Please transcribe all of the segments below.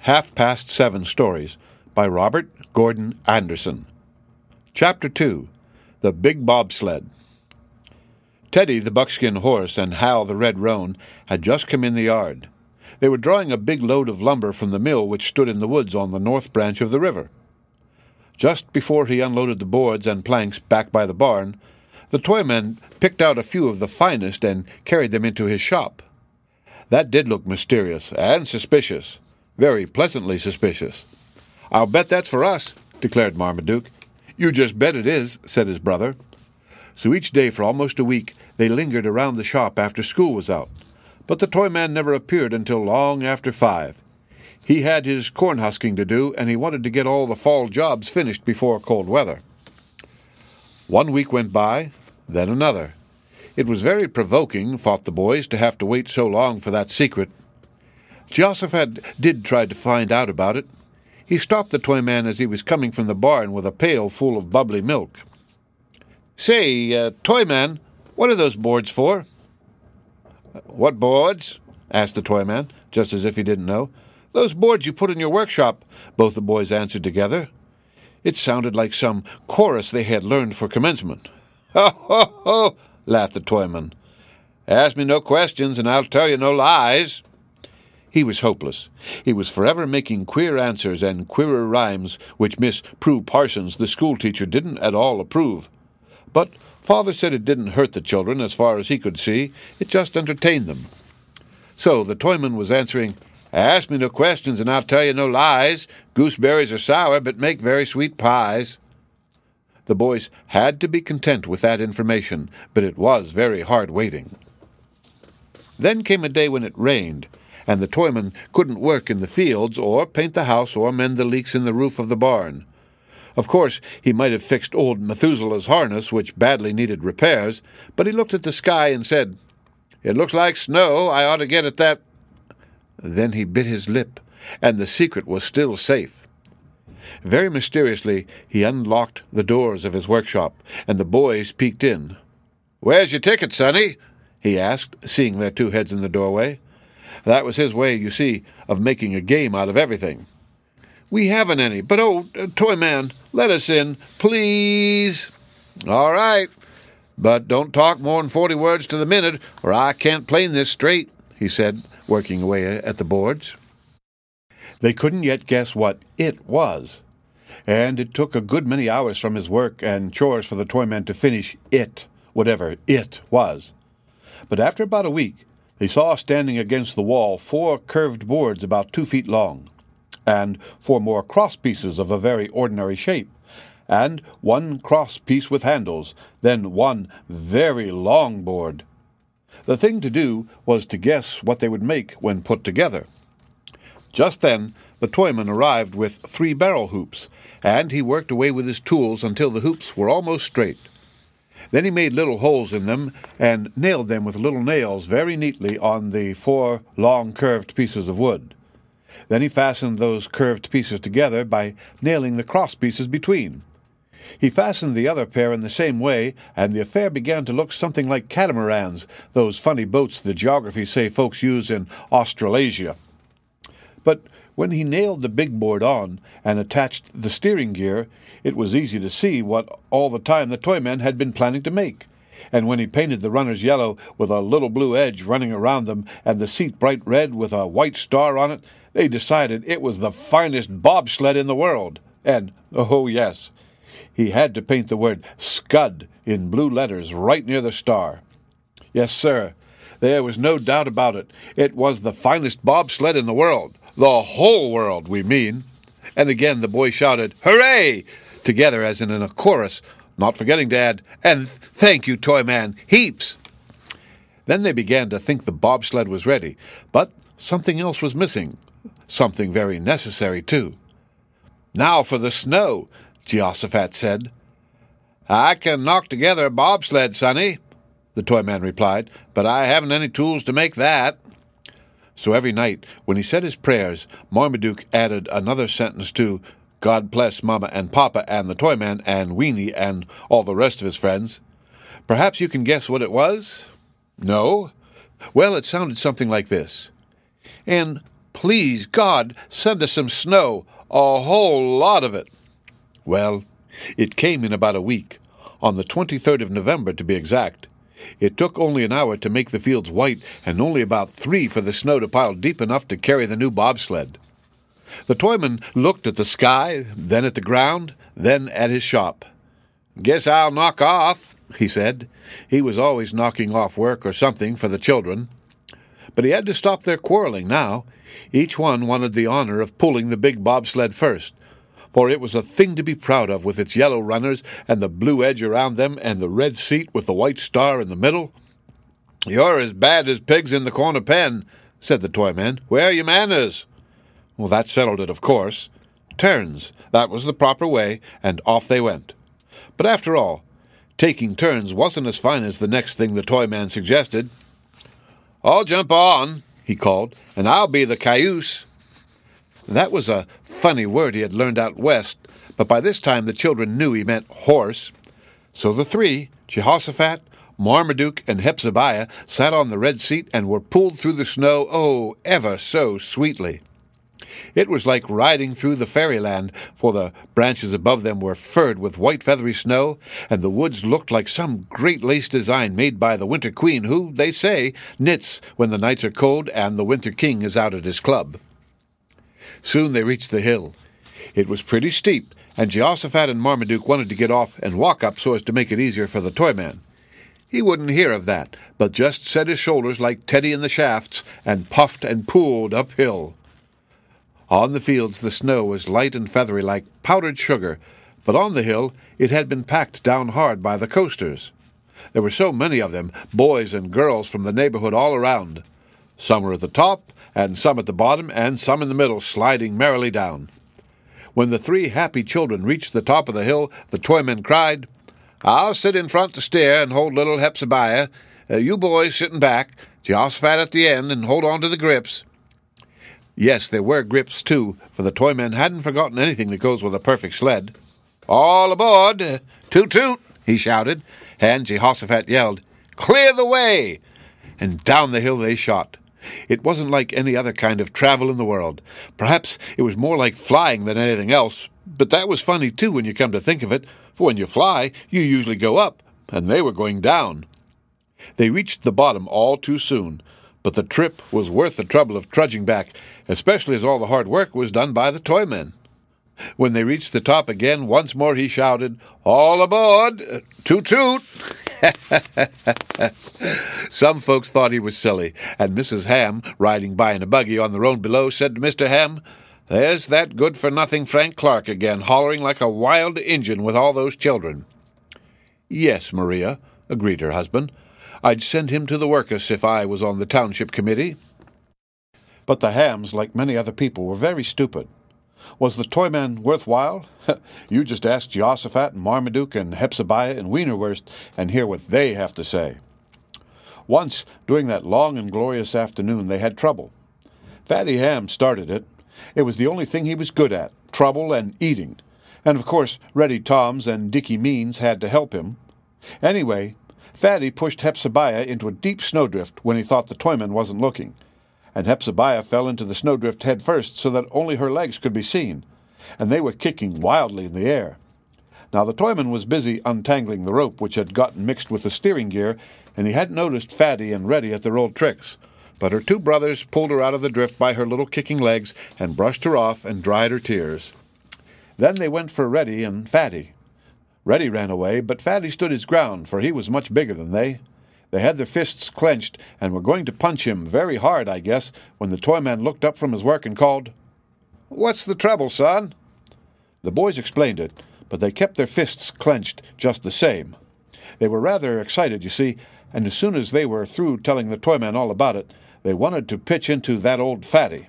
Half-Past 7 Stories by Robert Gordon Anderson. Chapter 2. The Big Bobsled. Teddy, the buckskin horse, and Hal, the red roan, had just come in the yard. They were drawing a big load of lumber from the mill which stood in the woods on the north branch of the river. Just before he unloaded the boards and planks back by the barn, the toyman picked out a few of the finest and carried them into his shop. That did look mysterious and suspicious. Very pleasantly suspicious. "I'll bet that's for us," declared Marmaduke. "You just bet it is," said his brother. So each day for almost a week they lingered around the shop after school was out. But the toyman never appeared until long after 5. He had his corn-husking to do, and he wanted to get all the fall jobs finished before cold weather. One week went by, then another. It was very provoking, thought the boys, to have to wait so long for that secret. Jehoshaphat did try to find out about it. He stopped the toyman as he was coming from the barn with a pail full of bubbly milk. "Say, toyman, what are those boards for?" "What boards?" asked the toyman, just as if he didn't know. "Those boards you put in your workshop," both the boys answered together. It sounded like some chorus they had learned for commencement. "Ho, ho, ho!" laughed the toyman. "Ask me no questions, and I'll tell you no lies." He was hopeless. He was forever making queer answers and queerer rhymes, which Miss Prue Parsons, the schoolteacher, didn't at all approve. But Father said it didn't hurt the children, as far as he could see. It just entertained them. So the toyman was answering, "Ask me no questions, and I'll tell you no lies. Gooseberries are sour, but make very sweet pies." The boys had to be content with that information, but it was very hard waiting. Then came a day when it rained, and the toyman couldn't work in the fields, or paint the house, or mend the leaks in the roof of the barn. Of course, he might have fixed old Methuselah's harness, which badly needed repairs, but he looked at the sky and said, "It looks like snow. I ought to get at that." Then he bit his lip, and the secret was still safe. Very mysteriously, he unlocked the doors of his workshop, and the boys peeked in. "Where's your ticket, sonny?" he asked, seeing their 2 heads in the doorway. That was his way, you see, of making a game out of everything. "We haven't any, but toyman, let us in, please." "All right, but don't talk more than 40 words to the minute, or I can't plane this straight," he said, working away at the boards. They couldn't yet guess what it was, and it took a good many hours from his work and chores for the toyman to finish it, whatever it was. But after about a week, they saw standing against the wall 4 curved boards about 2 feet long, and 4 more cross pieces of a very ordinary shape, and 1 cross piece with handles, then 1 very long board. The thing to do was to guess what they would make when put together. Just then the toyman arrived with 3 barrel hoops, and he worked away with his tools until the hoops were almost straight. Then he made little holes in them and nailed them with little nails very neatly on the 4 long curved pieces of wood. Then he fastened those curved pieces together by nailing the cross pieces between. He fastened the other pair in the same way, and the affair began to look something like catamarans, those funny boats the geographers say folks use in Australasia. But when he nailed the big board on and attached the steering gear, it was easy to see what all the time the toyman had been planning to make. And when he painted the runners yellow with a little blue edge running around them and the seat bright red with a white star on it, they decided it was the finest bobsled in the world. And, oh yes, he had to paint the word Scud in blue letters right near the star. Yes, sir, there was no doubt about it. It was the finest bobsled in the world. The whole world, we mean. And again the boy shouted, "Hooray!" together as in a chorus, not forgetting to add, "And thank you, toyman, heaps." Then they began to think the bobsled was ready, but something else was missing. Something very necessary, too. "Now for the snow," Jehoshaphat said. "I can knock together a bobsled, sonny," the toyman replied, "but I haven't any tools to make that." So every night, when he said his prayers, Marmaduke added another sentence to "God bless Mama and Papa and the toyman and Weenie and all the rest of his friends." Perhaps you can guess what it was? No? Well, it sounded something like this. "And Please, God, send us some snow, a whole lot of it." Well, it came in about a week, on the 23rd of November to be exact. It took only an hour to make the fields white, and only about 3 for the snow to pile deep enough to carry the new bobsled. The toyman looked at the sky, then at the ground, then at his shop. "Guess I'll knock off," he said. He was always knocking off work or something for the children. But he had to stop their quarreling now. Each one wanted the honor of pulling the big bobsled first, for it was a thing to be proud of, with its yellow runners and the blue edge around them and the red seat with the white star in the middle. "You're as bad as pigs in the corner pen," said the toyman. "Where are your manners?" Well, that settled it, of course. Turns, that was the proper way, and off they went. But after all, taking turns wasn't as fine as the next thing the toyman suggested. "I'll jump on," he called, "and I'll be the cayuse." That was a funny word he had learned out west, but by this time the children knew he meant horse. So the 3, Jehoshaphat, Marmaduke, and Hepzebiah, sat on the red seat and were pulled through the snow, oh, ever so sweetly. It was like riding through the fairyland, for the branches above them were furred with white feathery snow, and the woods looked like some great lace design made by the Winter Queen, who, they say, knits when the nights are cold and the Winter King is out at his club. Soon they reached the hill. It was pretty steep, and Jehoshaphat and Marmaduke wanted to get off and walk up so as to make it easier for the toyman. He wouldn't hear of that, but just set his shoulders like Teddy in the shafts and puffed and pulled uphill. On the fields the snow was light and feathery like powdered sugar, but on the hill it had been packed down hard by the coasters. There were so many of them, boys and girls from the neighborhood all around. Some were at the top, and some at the bottom, and some in the middle, sliding merrily down. When the 3 happy children reached the top of the hill, the toyman cried, "I'll sit in front to steer and hold little Hepzebiah. You boys sit in back, Jehoshaphat at the end, and hold on to the grips." Yes, there were grips, too, for the toyman hadn't forgotten anything that goes with a perfect sled. "All aboard! Toot-toot!" he shouted, and Jehoshaphat yelled, "Clear the way!" And down the hill they shot. It wasn't like any other kind of travel in the world. Perhaps it was more like flying than anything else, but that was funny, too, when you come to think of it, for when you fly, you usually go up, and they were going down. They reached the bottom all too soon, but the trip was worth the trouble of trudging back, especially as all the hard work was done by the toyman. When they reached the top again, once more he shouted, "All aboard! Toot-toot!" Some folks thought he was silly, and Mrs. Ham, riding by in a buggy on the road below, said to Mr. Ham, "There's that good-for-nothing Frank Clark again, hollering like a wild Injun with all those children." "Yes, Maria," agreed her husband. "I'd send him to the workus if I was on the township committee." But the Hams, like many other people, were very stupid. Was the toyman worthwhile? You just ask Jehoshaphat and Marmaduke and Hepzebiah and Wienerwurst and hear what they have to say. Once, during that long and glorious afternoon, they had trouble. Fatty Ham started it. It was the only thing he was good at, trouble and eating. And of course, Reddy Toms and Dickie Means had to help him. Anyway, Fatty pushed Hepzebiah into a deep snowdrift when he thought the toyman wasn't looking, and Hepzebiah fell into the snowdrift head first so that only her legs could be seen, and they were kicking wildly in the air. Now the toyman was busy untangling the rope, which had gotten mixed with the steering gear, and he hadn't noticed Fatty and Reddy at their old tricks. But her 2 brothers pulled her out of the drift by her little kicking legs and brushed her off and dried her tears. Then they went for Reddy and Fatty. Reddy ran away, but Fatty stood his ground, for he was much bigger than they. They had their fists clenched and were going to punch him very hard, I guess, when the toyman looked up from his work and called, "What's the trouble, son?" The boys explained it, but they kept their fists clenched just the same. They were rather excited, you see, and as soon as they were through telling the toyman all about it, they wanted to pitch into that old Fatty.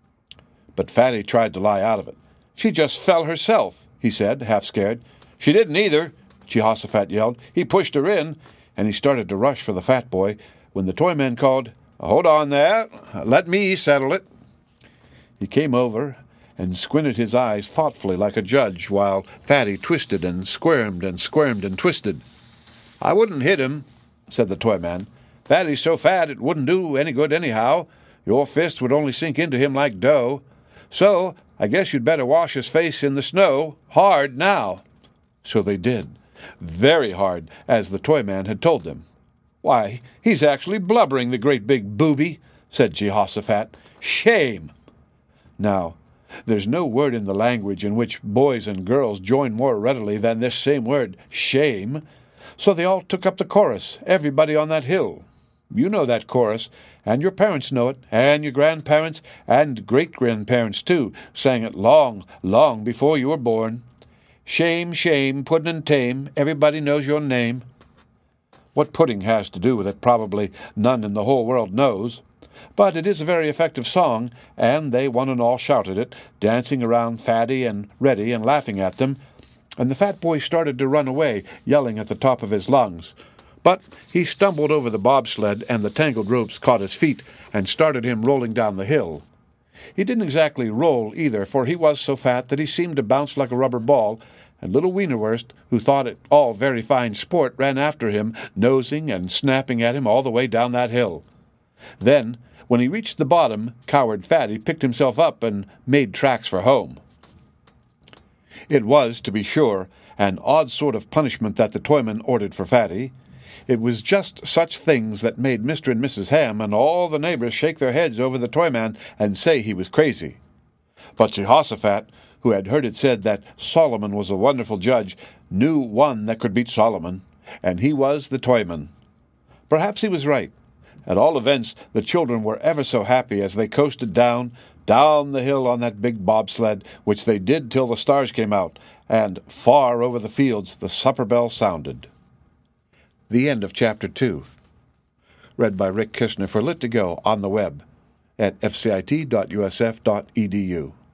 But Fatty tried to lie out of it. "She just fell herself," he said, half scared. "She didn't either," Jehoshaphat yelled. "He pushed her in," and he started to rush for the fat boy when the toyman called, "Hold on there. Let me settle it." He came over and squinted his eyes thoughtfully like a judge while Fatty twisted and squirmed and squirmed and twisted. "I wouldn't hit him," said the toyman. "Fatty's so fat it wouldn't do any good anyhow. Your fist would only sink into him like dough. So I guess you'd better wash his face in the snow, hard now." So they did, very hard, as the Toyman had told them. "Why, he's actually blubbering, the great big booby," said Jehoshaphat. "Shame!" Now, there's no word in the language in which boys and girls join more readily than this same word, shame. So they all took up the chorus, everybody on that hill. You know that chorus, and your parents know it, and your grandparents, and great-grandparents, too, sang it long, long before you were born. Shame, shame, puddin' and tame, everybody knows your name. What pudding has to do with it, probably none in the whole world knows. But it is a very effective song, and they one and all shouted it, dancing around Fatty and Reddy and laughing at them, and the fat boy started to run away, yelling at the top of his lungs. But he stumbled over the bobsled, and the tangled ropes caught his feet and started him rolling down the hill. He didn't exactly roll either, for he was so fat that he seemed to bounce like a rubber ball, and little Wienerwurst, who thought it all very fine sport, ran after him, nosing and snapping at him all the way down that hill. Then, when he reached the bottom, coward Fatty picked himself up and made tracks for home. It was, to be sure, an odd sort of punishment that the Toyman ordered for Fatty. It was just such things that made Mr. and Mrs. Ham and all the neighbors shake their heads over the Toyman and say he was crazy. But Jehoshaphat, who had heard it said that Solomon was a wonderful judge, knew one that could beat Solomon, and he was the Toyman. Perhaps he was right. At all events, the children were ever so happy as they coasted down the hill on that big bobsled, which they did till the stars came out, and far over the fields the supper bell sounded. The end of Chapter 2. Read by Rick Kishner for Lit2Go on the web at fcit.usf.edu.